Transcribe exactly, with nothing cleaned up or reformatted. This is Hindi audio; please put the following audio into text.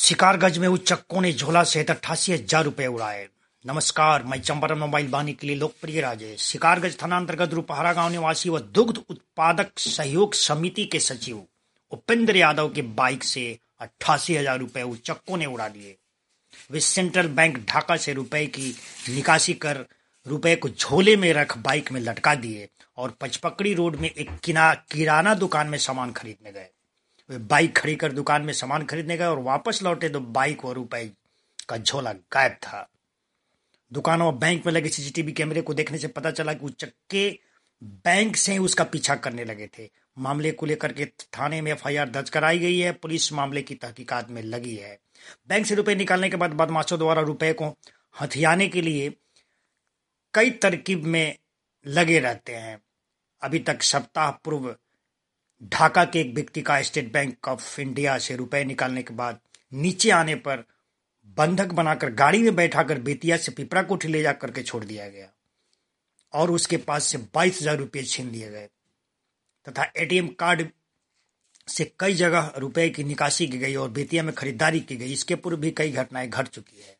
शिकारगंज में उच्चक्कों ने झोला सहित अट्ठासी हजार रुपए उड़ाए। नमस्कार, मैं चंपारण मोबाइल वाहिनी के लिए लोकप्रिय राजेश। शिकारगंज थाना अंतर्गत रूपहरा गांव निवासी व दुग्ध उत्पादक सहयोग समिति के सचिव उपेंद्र यादव के बाइक से अट्ठासी हजार रुपए उच्चक्कों ने उड़ा दिए। वे सेंट्रल बैंक ढाका से रुपए की निकासी कर रुपए को झोले में रख बाइक में लटका दिए और पचपकड़ी रोड में एक किना किराना दुकान में सामान खरीदने गए। वे बाइक खड़ी कर दुकान में सामान खरीदने गए और वापस लौटे तो बाइक और रुपए का झोला गायब था। दुकानों और बैंक में लगे सीसीटीवी कैमरे को देखने से पता चला कि उच्चक्के बैंक से ही उसका पीछा करने लगे थे। मामले को लेकर के थाने में एफआईआर दर्ज कराई गई है। पुलिस मामले की तहकीकात में लगी है। बैंक से रुपए निकालने के बाद बदमाशों द्वारा रुपए को हथियाने के लिए कई तरकीब में लगे रहते हैं। अभी तक सप्ताह पूर्व ढाका के एक व्यक्ति का स्टेट बैंक ऑफ इंडिया से रुपए निकालने के बाद नीचे आने पर बंधक बनाकर गाड़ी में बैठाकर बेतिया से पिपरा कोठी ले जाकर के छोड़ दिया गया और उसके पास से बाईस हजार रुपये छीन लिए गए तथा एटीएम कार्ड से कई जगह रुपए की निकासी की गई और बेतिया में खरीदारी की गई। इसके पूर्व भी कई घटनाएं घट चुकी है।